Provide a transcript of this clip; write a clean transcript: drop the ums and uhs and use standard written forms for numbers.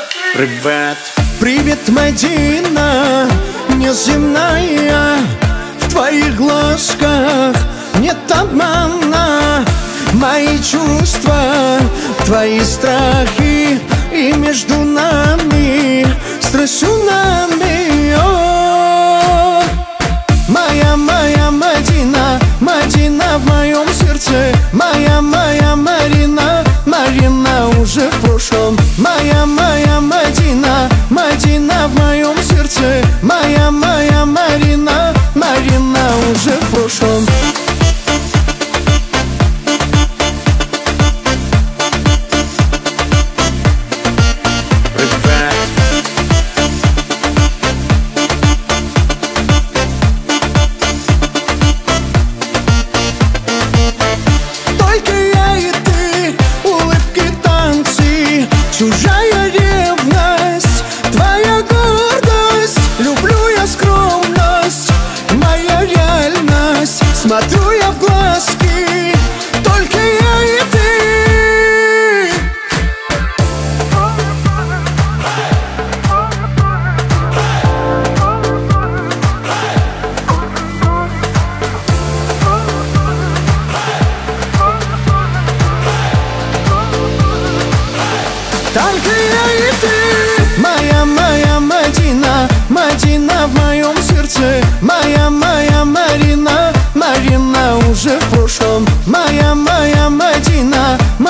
Привет. Привет, Мадина, неземная. В твоих глазках нет обмана. Мои чувства, твои страхи, и между нами страсть цунами. О, моя Мадина, Мадина в моем сердце. Моя Марина, Марина уже в прошлом. Моя Мадина, Мадина в моем сердце. Моя Марина, Марина уже в прошлом. Чужая ревность, твоя гордость. Люблю я скромность, моя реальность. Смотрю я в глазки, только я и ты. Только я и ты. Моя Мадина, Мадина в моем сердце. Моя Марина, Марина уже в прошлом. Моя Мадина,